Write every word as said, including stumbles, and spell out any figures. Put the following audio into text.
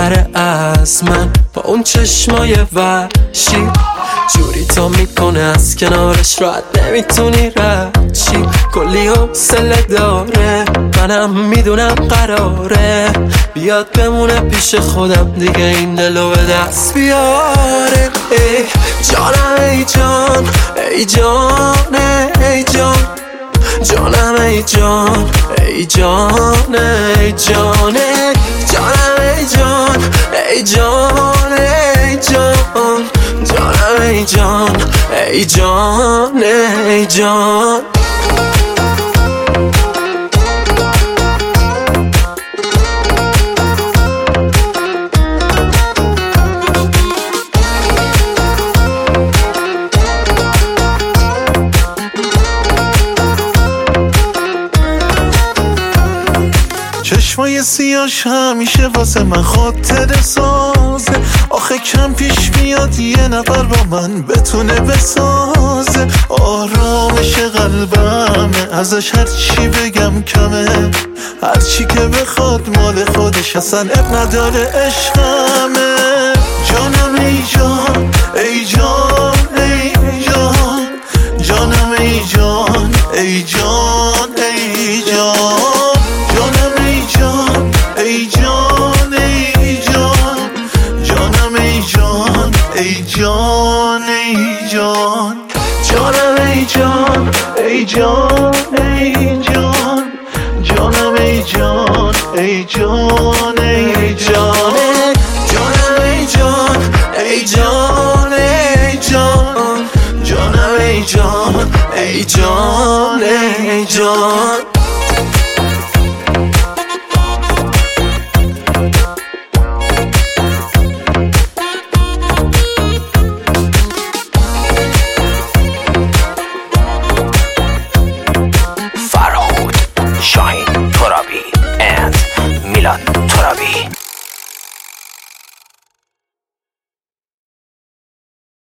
بهتره از من با اون چشمای وحشی، جوری تو میکنه از کنارش راحت نمیتونی رد چی. کلی حوصله داره، منم میدونم قراره بیاد بمونه پیش خودم دیگه این دلو به دست بیاره. ای جانم ای جان، ای جان ای جان، جانم ای جان، ای جان ای جان، جانم ای جان، ای جان ای جان، جانم ای جان، ای جان ای جان. چشمای سیاش همیشه واسه من خاطره سازه، آخه کم پیش میاد یه نفر با من بتونه بسازه. آرامش قلبمه، ازش هر چی بگم کمه، هر چی که بخواد مال خودش، اصلا اب نداره عشقمه. جانم ای جان، ای جان ای جان، جانم ای جان، ای جان ای جان، جانم ای جان، ای جان ای جان، جانم ای جان، ای جان ای جان، جانم ای جان، ای جان ای جان، جانم ای جان، ای جان ای جان، جانم ای جان، ای جان ای جان، جانم ای جان، ای جان ای جان.